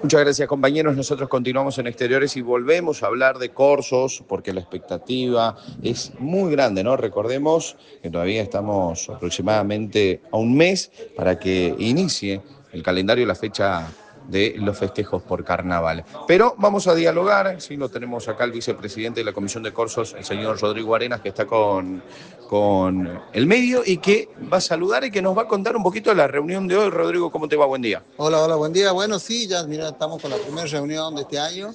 Muchas gracias, compañeros. Nosotros continuamos en Exteriores y volvemos a hablar de corsos porque la expectativa es muy grande, ¿no? Recordemos que todavía estamos aproximadamente a un mes para que inicie el calendario, la fecha de los festejos por carnaval. Pero vamos a dialogar, sí, lo tenemos acá el vicepresidente de la Comisión de Corsos, el señor Rodrigo Arenas, que está con el medio y que va a saludar y que nos va a contar un poquito de la reunión de hoy. Rodrigo, ¿cómo te va? Buen día. Hola, buen día. Bueno, sí, ya mira, estamos con la primera reunión de este año.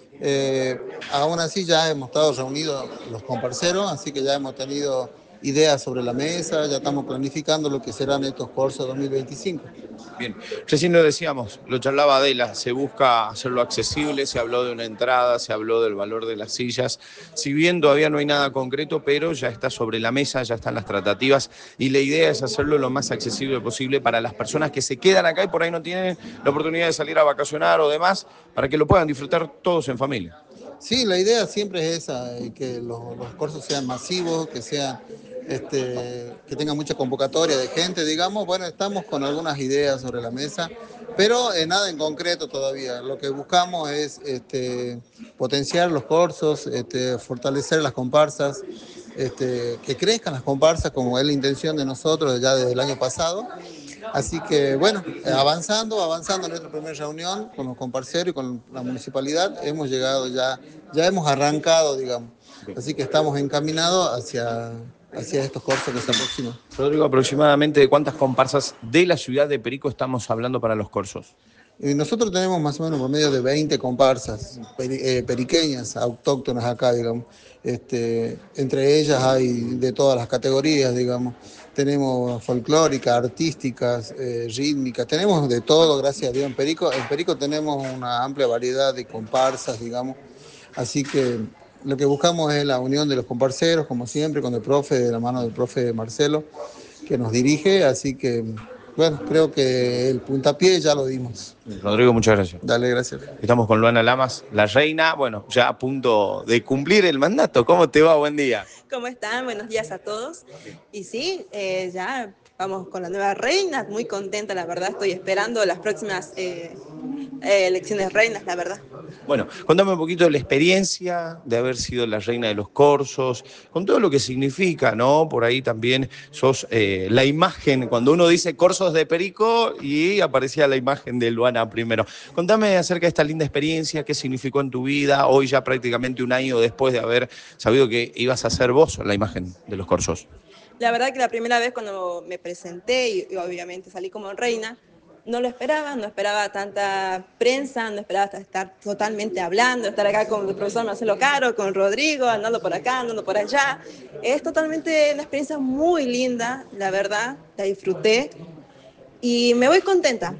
Aún así ya hemos estado reunidos los comparceros, así que ya hemos tenido ideas sobre la mesa, ya estamos planificando lo que serán estos cursos 2025. Bien, recién lo decíamos, lo charlaba Adela, se busca hacerlo accesible, se habló de una entrada, se habló del valor de las sillas, si bien todavía no hay nada concreto, pero ya está sobre la mesa, ya están las tratativas y la idea es hacerlo lo más accesible posible para las personas que se quedan acá y por ahí no tienen la oportunidad de salir a vacacionar o demás, para que lo puedan disfrutar todos en familia. Sí, la idea siempre es esa, que los cursos sean masivos, que sean, que tengan mucha convocatoria de gente, digamos. Bueno, estamos con algunas ideas sobre la mesa, pero nada en concreto todavía. Lo que buscamos es potenciar los cursos, fortalecer las comparsas, que crezcan las comparsas, como es la intención de nosotros ya desde el año pasado. Así que bueno, avanzando en nuestra primera reunión con los comparceros y con la municipalidad, hemos llegado ya hemos arrancado, digamos. Así que estamos encaminados hacia estos cursos que se aproximan. Rodrigo, aproximadamente de cuántas comparsas de la ciudad de Perico estamos hablando para los cursos. Nosotros tenemos más o menos por medio de 20 comparsas periqueñas, autóctonas acá, digamos. Entre ellas hay de todas las categorías, digamos. Tenemos folclóricas, artísticas, rítmicas, tenemos de todo, gracias a Dios. En Perico tenemos una amplia variedad de comparsas, digamos. Así que lo que buscamos es la unión de los comparceros, como siempre, con el profe, de la mano del profe Marcelo, que nos dirige. Así que bueno, creo que el puntapié ya lo dimos. Rodrigo, muchas gracias. Dale, gracias. Estamos con Luana Lamas, la reina, bueno, ya a punto de cumplir el mandato. ¿Cómo te va? Buen día. ¿Cómo están? Buenos días a todos. Y sí, ya vamos con la nueva reina, muy contenta, la verdad. Estoy esperando las próximas elecciones reinas, la verdad. Bueno, contame un poquito de la experiencia de haber sido la reina de los corsos, con todo lo que significa, ¿no? Por ahí también sos la imagen, cuando uno dice corsos de Perico y aparecía la imagen de Luana primero. Contame acerca de esta linda experiencia, qué significó en tu vida, hoy ya prácticamente un año después de haber sabido que ibas a ser vos la imagen de los corsos. La verdad que la primera vez cuando me presenté y obviamente salí como reina, no lo esperaba, no esperaba tanta prensa, no esperaba estar totalmente hablando, estar acá con el profesor Marcelo Caro, con Rodrigo, andando por acá, andando por allá. Es totalmente una experiencia muy linda, la verdad, la disfruté y me voy contenta.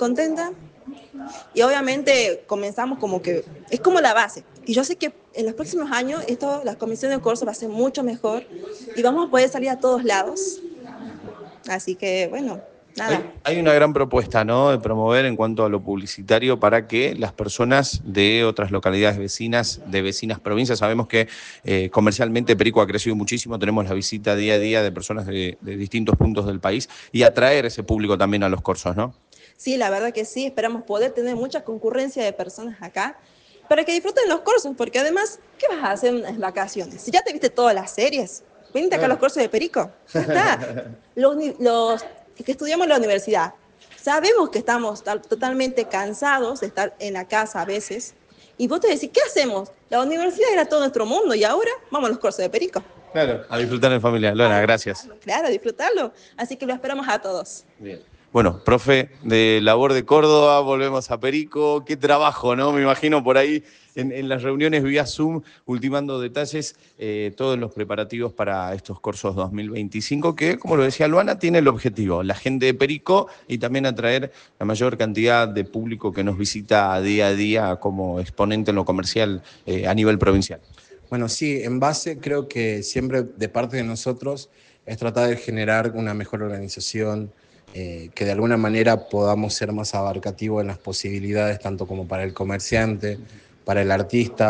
Y obviamente comenzamos como que, es como la base. Y yo sé que en los próximos años la comisión de curso va a ser mucho mejor y vamos a poder salir a todos lados. Así que bueno. Nada. Hay una gran propuesta, ¿no?, de promover en cuanto a lo publicitario para que las personas de otras localidades vecinas, de vecinas provincias, sabemos que comercialmente Perico ha crecido muchísimo, tenemos la visita día a día de personas de distintos puntos del país y atraer ese público también a los cursos, ¿no? Sí, la verdad que sí, esperamos poder tener mucha concurrencia de personas acá para que disfruten los cursos, porque además, ¿qué vas a hacer en las vacaciones? Si ya te viste todas las series, vente acá a los cursos de Perico, ya está. Los que estudiamos en la universidad, sabemos que estamos totalmente cansados de estar en la casa a veces, y vos te decís, ¿qué hacemos? La universidad era todo nuestro mundo, y ahora vamos a los cursos de Perico. Claro, a disfrutar en familia. Luana, gracias. Claro, a disfrutarlo, así que lo esperamos a todos. Bien. Bueno, profe de Labor de Córdoba, volvemos a Perico. Qué trabajo, ¿no? Me imagino por ahí en las reuniones vía Zoom, ultimando detalles, todos los preparativos para estos cursos 2025, que, como lo decía Luana, tiene el objetivo, la gente de Perico y también atraer la mayor cantidad de público que nos visita día a día como exponente en lo comercial a nivel provincial. Bueno, sí, en base creo que siempre de parte de nosotros es tratar de generar una mejor organización, que de alguna manera podamos ser más abarcativos en las posibilidades, tanto como para el comerciante, para el artista,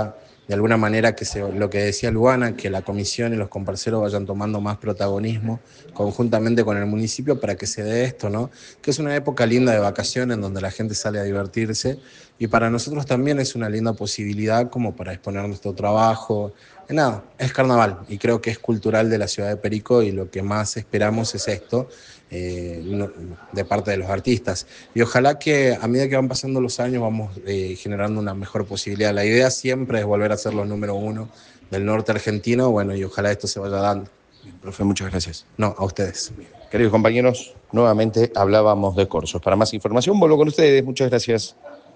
de alguna manera lo que decía Luana, que la comisión y los comparceros vayan tomando más protagonismo conjuntamente con el municipio para que se dé esto, ¿no? Que es una época linda de vacaciones en donde la gente sale a divertirse y para nosotros también es una linda posibilidad como para exponer nuestro trabajo. Nada, es carnaval y creo que es cultural de la ciudad de Perico y lo que más esperamos es esto de parte de los artistas. Y ojalá que a medida que van pasando los años vamos generando una mejor posibilidad. La idea siempre es volver a ser los número uno del norte argentino, bueno, y ojalá esto se vaya dando. Bien, profe, muchas gracias. No, a ustedes. Queridos compañeros, nuevamente hablábamos de corsos. Para más información, vuelvo con ustedes. Muchas gracias.